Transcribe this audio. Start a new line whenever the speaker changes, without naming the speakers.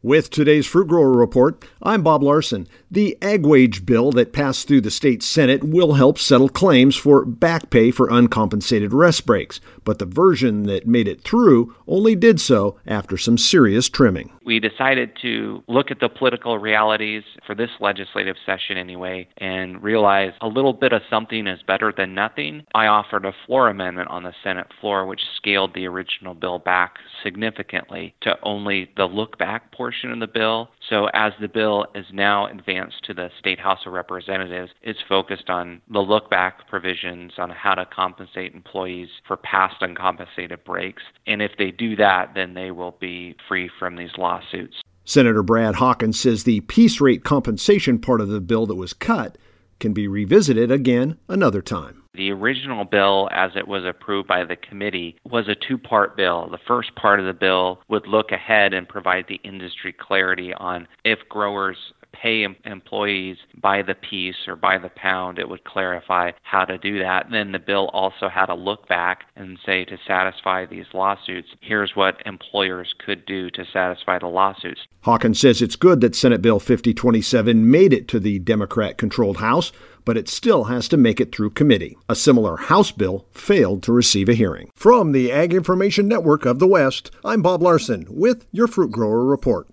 With today's Fruit Grower Report, I'm Bob Larson. The ag wage bill that passed through the state Senate will help settle claims for back pay for uncompensated rest breaks, but the version that made it through only did so after some serious trimming.
We decided to look at the political realities for this legislative session anyway and realize a little bit of something is better than nothing. I offered a floor amendment on the Senate floor which scaled the original bill back significantly to only the look back portion of the bill. So as the bill is now advanced to the State House of Representatives, it's focused on the look back provisions on how to compensate employees for past uncompensated breaks. And if they do that, then they will be free from these lawsuits.
Senator Brad Hawkins says the piece rate compensation part of the bill that was cut can be revisited again another time.
The original bill, as it was approved by the committee, was a two-part bill. The first part of the bill would look ahead and provide the industry clarity on if growers pay employees by the piece or by the pound, it would clarify how to do that. And then the bill also had a look back and say to satisfy these lawsuits, here's what employers could do to satisfy the lawsuits.
Hawkins says it's good that Senate Bill 5027 made it to the Democrat-controlled House, but it still has to make it through committee. A similar House bill failed to receive a hearing. From the Ag Information Network of the West, I'm Bob Larson with your Fruit Grower Report.